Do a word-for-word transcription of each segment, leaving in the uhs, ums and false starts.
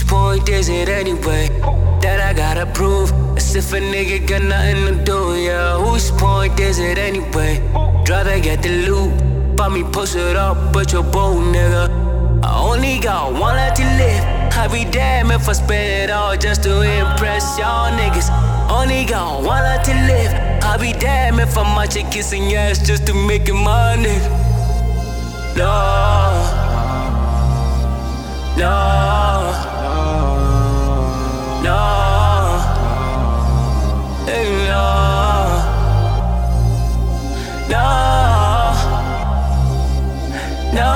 point is it anyway that I gotta prove? As if a nigga got nothing to do, yeah. Whose point is it anyway? Rather get the loot, buy me post it up, but you're bold, nigga. I only got one life to live. I'd be damn if I spend it all just to impress y'all niggas. Only got one life to live. I'd be damn if I'm out here kissing your ass just to make it my nigga. No, no, no, hey, no, no, no,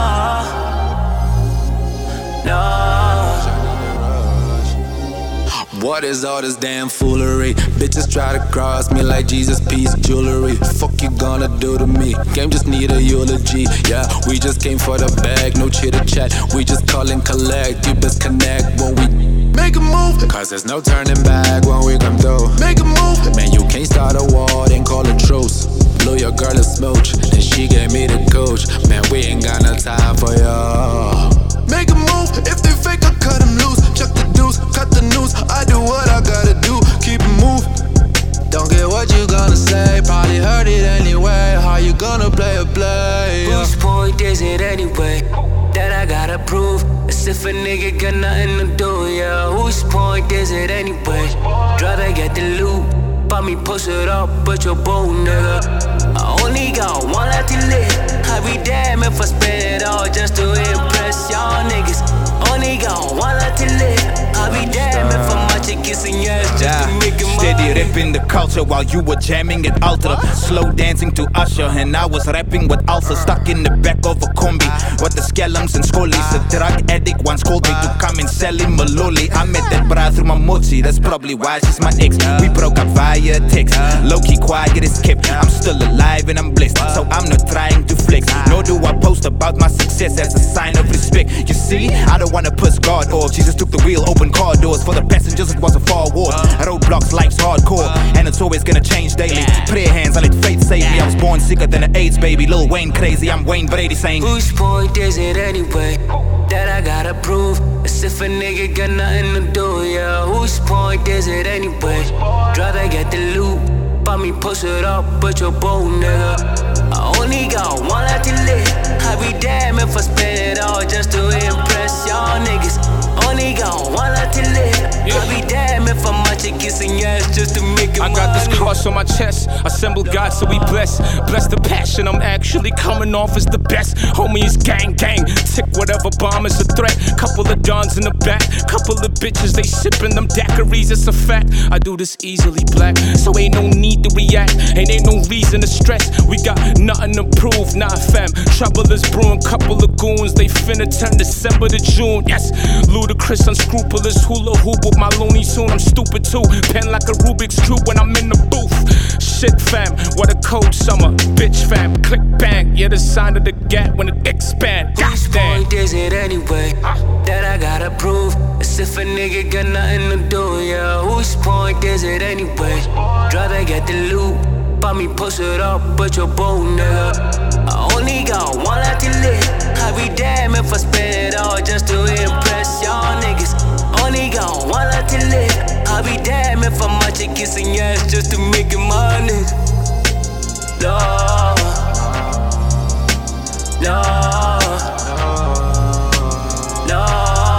no. What is all this damn foolery? Bitches try to cross me like Jesus piece jewelry. Fuck you gonna do to me? Game just need a eulogy. Yeah, we just came for the bag, no chitter chat. We just call and collect. You best connect when we make a move, cause there's no turning back when we come through. Make a move, man, you can't start a war, then call a truce. Blew your girl a smooch, and she gave me the coach. Man, we ain't got no time for y'all. Make a move, if they fake, I cut them loose. Chuck the deuce, cut the news. I do what I gotta do, keep it moving. Don't get what you gonna say, probably heard it anyway. How you gonna play a play? Whose point is it anyway that I gotta prove? As if a nigga got nothing to do, yeah. Whose point is it anyway? Rather get the loot, buy me post it up, but you're bold, nigga. I only got one life to live. I'd be damn if I spend it all just to impress y'all niggas. Only got one life to live. I'd be damn if I'm out here kissing your ass just yeah. to make it mine. Steady ripping the culture while you were jamming at Ultra. Slow dancing to Usher and I was rapping with Ulcer. Stuck in the back of a combi with the scallums and scollies. A drug addict once called me to come and sell him a lolly. I met that bra through my mochi, that's probably why she's my ex. We broke up via text, low-key quiet is kept. I'm still alive and I'm blessed, so I'm not trying to flex. Nor do I post about my success as a sign of respect. You see, I don't wanna piss God off. Jesus took the wheel, open car doors. For the passengers it was a far walk. Roadblocks, life's hardcore, and it's always gonna change daily. Prayer hands, I let faith save me. I was born sicker than an AIDS baby. Lil Wayne crazy, I'm Wayne Brady saying, whose point is it anyway that I gotta prove? As if a nigga got nothing to do, yeah. Whose point is it anyway? Rather get the loot, buy me post it up, but you're bold, nigga. I only got one life to live. I'd be damn if I spend it all just to impress y'all niggas. Only got one life to live. Yeah. I'd be damn if I'm out here kissing your ass just to make it I got money. This cross on my chest, assemble God so we bless. Bless the passion, I'm actually coming off as the best. Homie is gang gang, tick whatever bomb is a threat. Couple of dons in the back, couple of bitches, they sipping them daiquiris, it's a fact. I do this easily, black, so ain't no need to react. Ain't ain't no reason to stress, we got nothing to prove, nah fam. Trouble is brewing, couple of goons, they finna turn December to June. Yes, ludicrous, unscrupulous, hula hoop with my loony soon. I'm stupid too, pen like a Rubik's Cube when I'm in the booth. Shit fam, what a cold summer, bitch fam. Click bang, yeah the sign of the gap when it expand. Whose point is it anyway that I gotta prove? As if a nigga got nothing to do, yeah. Whose point is it anyway? Rather get the loot, buy me post it up, but you're bold, nigga. I only got one life to live. I'd be damn if I spend it all just to impress y'all niggas. Only got one life to live. I'd be damn if I'm out here kissing your ass just to make it my nigga. No, no, no,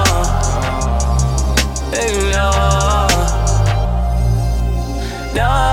hey, no, no.